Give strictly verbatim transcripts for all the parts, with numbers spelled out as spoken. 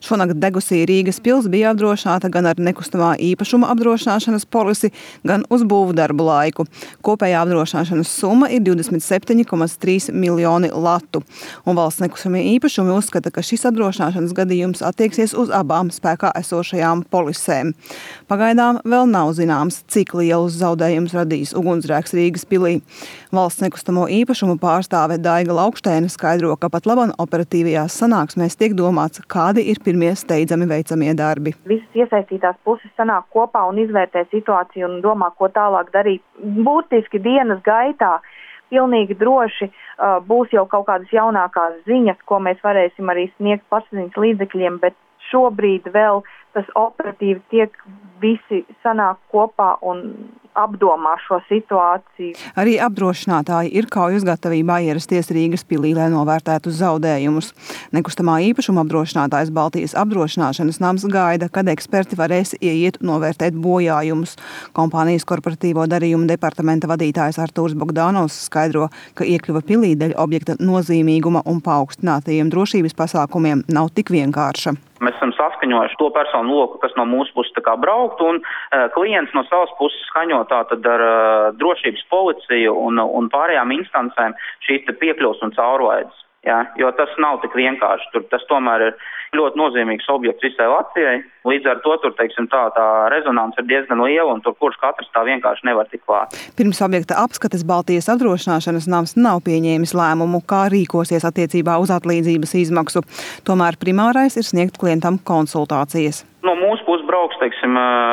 Šonakt degusī Rīgas pils bija apdrošināta gan ar nekustamā īpašuma apdrošināšanas polisi, gan uz būvdarbu laiku. Kopējā apdrošināšanas summa ir divdesmit septiņi komats trīs miljoni latu. Un valsts nekustamie īpašumi uzskata, ka šis apdrošināšanas gadījums attieksies uz abām spēkā esošajām polisēm. Pagaidām vēl nav zināms, cik lielus zaudējumus radīs ugunsgrēks Rīgas pilī. Valsts nekustamo īpašumu pārstāve Daiga Laukštēne skaidro, ka pat labam operatīvajās sanāksmēs tiek domāts, kādi ir pirmie steidzami veicamie darbi. Visas iesaistītās puses sanāk kopā un izvērtē situāciju un domā, ko tālāk darīt. Būtiski dienas gaitā pilnīgi droši uh, būs jau kaut kādas jaunākās ziņas, ko mēs varēsim arī sniegt plašsaziņas līdzekļiem, bet šobrīd vēl tas operatīvi tiek visi sanāk kopā un apdomā šo situāciju. Arī apdrošinātāji ir kaujas gatavībā ierasties Rīgas pilī, lai novērtētu zaudējumus. Nekustamā īpašuma apdrošinātājs Baltijas apdrošināšanas nams gaida, kad eksperti varēs ieiet novērtēt bojājumus. Kompānijas korporatīvo darījumu departamenta vadītājs Artūrs Bogdanovs skaidro, ka iekļuva pilī dēļ objekta nozīmīguma un paaugstinātajiem drošības pasākumiem nav tik vienkārša. Mēs esam saskaņojuši to personu loku, kas no mūsu puses tā kā braukt, un uh, klients no savas puses skaņo tātad ar uh, drošības policiju un, un pārējām instancēm šīs piekļuvas un caurlaides. Ja? Jo tas nav tik vienkārši. Tur, tas tomēr ir ļoti nozīmīgs objekts visai Latvijai. Līdz ar to tur, teiksim, tā, tā rezonance ir diezgan liela, un tur kurš katrs tā vienkārši nevar tik klāt. Pirms objekta apskates Baltijas apdrošināšanas nams nav pieņēmis lēmumu, kā rīkosies attiecībā uz atlīdzības izmaksu. Tomēr primārais ir sniegt klientam konsultācijas. No mūsu puses brauks, teiksim,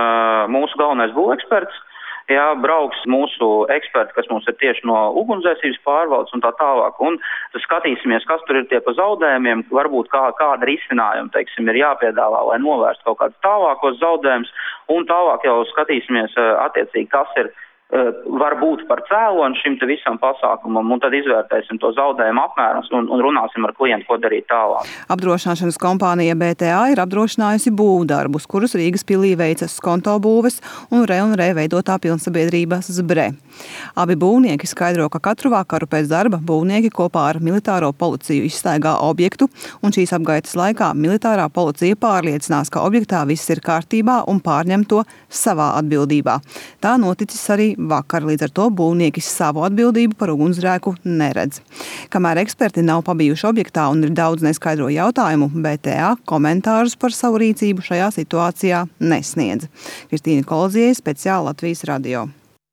mūsu galvenais būveksperts. Jā, brauks mūsu eksperti, kas mums ir tieši no ugunsdzēsības pārvaldes un tā tālāk. Un skatīsimies, kas tur ir tie pa zaudējumiem, varbūt kā, kāda risinājuma, teiksim, ir jāpiedāvā, lai novērst kaut kādus tālākos zaudējumus. Un tālāk jau skatīsimies attiecīgi, kas ir var būt par cēloni šim te visam pasākumam, un tad izvērtēsim to zaudējumu apmērus un, un runāsim ar klientu, ko darīt tālāk. Apdrošināšanas kompānija B T A ir apdrošinājusi būvdarbus, kurus Rīgas pilī veica Skonto būves un Re un Re veidotā pilnsabiedrība Zbre. Abi būvnieki skaidro, ka katru vakaru pēc darba būvnieki kopā ar militāro policiju izstaigā objektu, un šīs apgaitas laikā militārā policija pārliecinās, ka objektā viss ir kārtībā un pārņem to savā atbildībā. Tā noticis arī vakar, līdz ar to būvnieki savu atbildību par ugunsgrēku neredz. Kamēr eksperti nav pabijuši objektā un ir daudz neskaidro jautājumu, B T A komentārus par savu rīcību šajā situācijā nesniedz. Kristīna Kolozija, Speciāli Latvijas radio.